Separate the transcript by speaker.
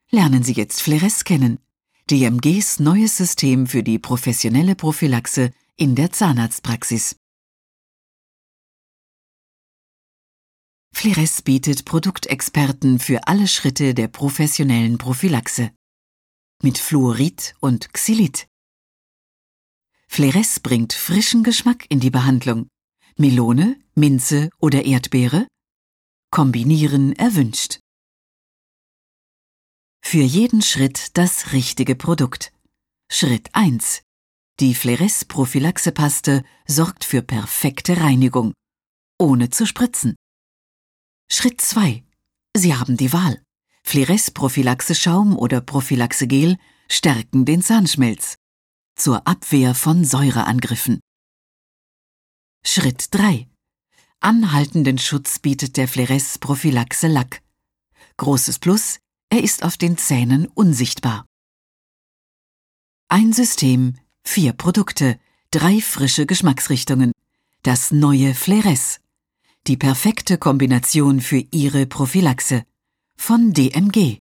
Speaker 1: Lernen Sie jetzt Flairesse kennen, DMGs neues System für die professionelle Prophylaxe in der Zahnarztpraxis. Flairesse bietet Produktexperten für alle Schritte der professionellen Prophylaxe. Mit Fluorid und Xylit. Flairesse bringt frischen Geschmack in die Behandlung. Melone, Minze oder Erdbeere? Kombinieren erwünscht. Für jeden Schritt das richtige Produkt. Schritt 1. Die Flairesse Prophylaxe-Paste sorgt für perfekte Reinigung, ohne zu spritzen. Schritt 2. Sie haben die Wahl. Flairesse Prophylaxe-Schaum oder Prophylaxe-Gel stärken den Zahnschmelz zur Abwehr von Säureangriffen. Schritt 3. Anhaltenden Schutz bietet der Flairesse Prophylaxe-Lack. Großes Plus: er ist auf den Zähnen unsichtbar. Ein System, 4 Produkte, 3 frische Geschmacksrichtungen. Das neue Flairesse. Die perfekte Kombination für Ihre Prophylaxe. Von DMG.